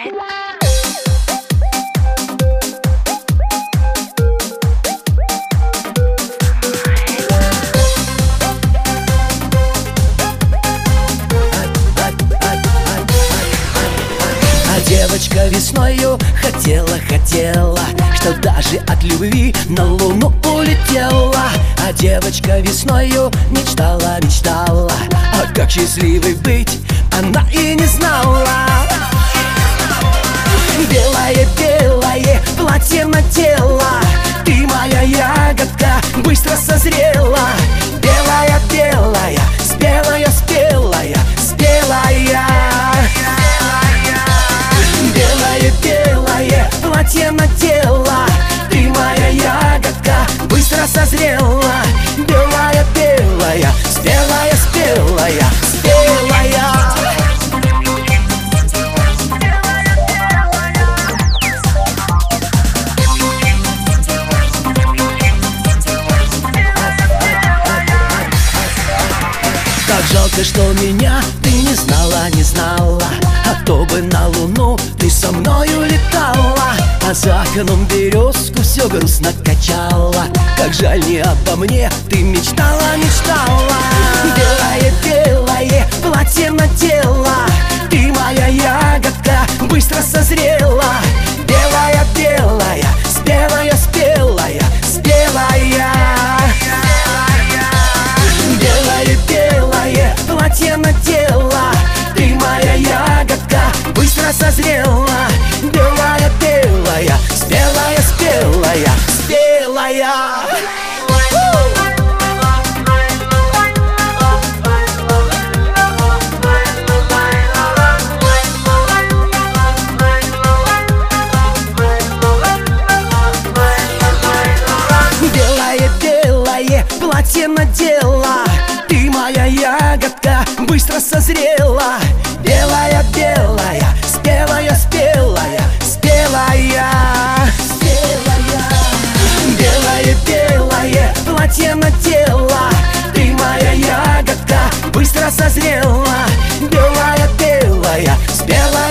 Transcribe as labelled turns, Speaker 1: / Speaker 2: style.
Speaker 1: Девочка весною хотела, что даже от любви на луну улетела. А девочка весною мечтала, а как счастливой быть она и не знала. Белое платье надела, ты моя ягодка быстро созрела. Белая, спелая, спелая. Белое платье надела, ты моя ягодка быстро созрела. Белая, спелая, спелая. Как жалко, что меня ты не знала, а то бы на луну ты со мною летала. А за окном березку все грустно качала. Как жаль, не обо мне ты мечтала. Белое платье надела, ты моя ягодка быстро созрела. Белая, спелая, спелая. Белое платье надела, ты моя ягодка быстро созрела. Белая, спелая, спелая. Белое платье надела, ты моя ягодка быстро созрела. Белая, спелая, спелая. Белое платье надела, ты моя ягодка быстро созрела. Белая, спелая.